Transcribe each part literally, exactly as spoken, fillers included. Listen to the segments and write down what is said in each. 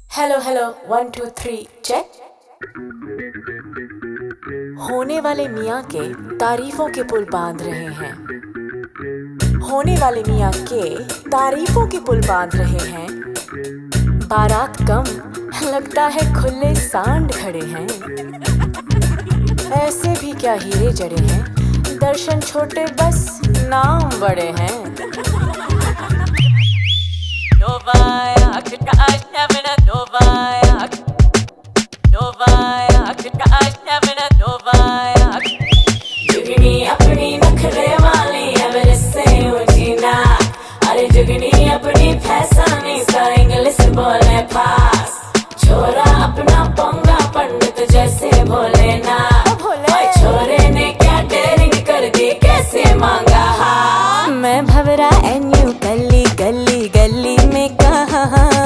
Hello hello one two three check. होने वाले मियाँ के तारीफों के पुल बांध रहे हैं। होने वाले मियाँ के तारीफों के पुल बांध रहे हैं। बारात कम लगता है खुले सांड खड़े हैं। ऐसे भी क्या हीरे जड़े हैं, दर्शन छोटे बस नाम बड़े हैं। जुगनी अपनी नखरे वाली एवरेस्ट से ऊंची ना, अरे जुगनी अपनी फैसानी सा इंग्लिश बोले पास। छोरा अपना पोंगा पंडित जैसे भोले ना, भाई छोरे ने क्या डेयरिंग कर दी, कैसे मांगा हाँ। मैं भवरा एन यू गली गली गली में कहा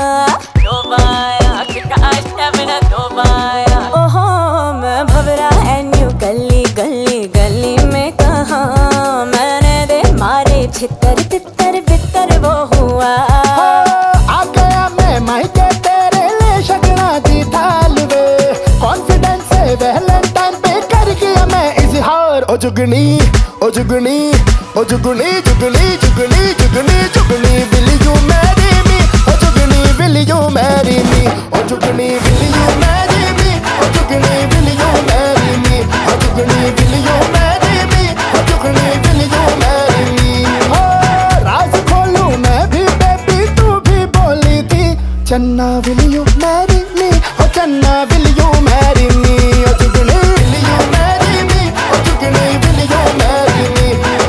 ओहो, मैं भवरा एन यू गली गली गली में कहा। मैंने दे मारे छितर तितर बितर वो हुआ। आ गया मैं मायके तेरे ले शकना दी थाल वे, कॉन्फिडेंस से वैलेंटाइन पे कर गया मैं इजहार। ओ जुगनी ओ जुगनी ओ Jugni Jugni Jugni Jugni Jugni will you marry me, ओ Jugni will you marry me, ओ Jugni will you marry me, ओ Jugni will you marry me, ओ Jugni will you marry me, ओ Jugni will you marry me. हो राज खोलूं मैं भी बेबी, तू भी बोली थी चन्ना विल यू मैरी मी, ओ चन्ना विल यू मैरी मी, ओ Jugni will you marry me, ओ Jugni will you marry me.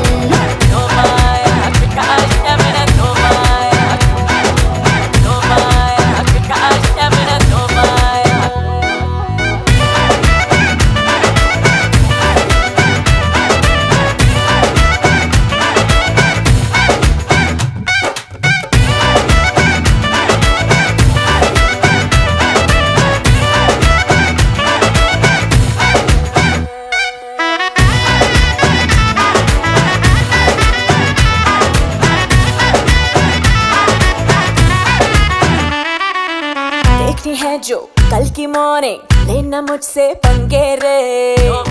है जो कल की मॉर्निंग लेना मुझसे पंगे रे।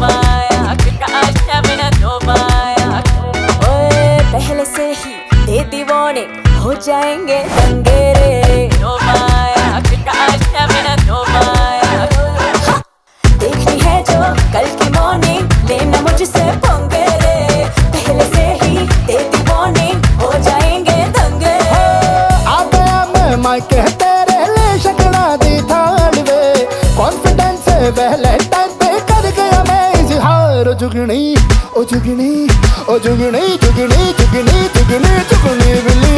ओए पहले से ही दे दी वार्निंग, हो जाएंगे दंगे रे। देखनी है जो कल की मॉर्निंग लेना मुझसे पंगे रे। पहले से ही दे दी वार्निंग, हो जाएंगे दंगे। आ गया मैं मायके तेरे ले शकना दी थाल वे, कॉन्फिडेंस से वैलेंटाइन पे कर गया मैं इजहार। ओ जुगनी ओ जुगनी ओ जुगनी जुगनी जुगनी जुगनी जुगनी विल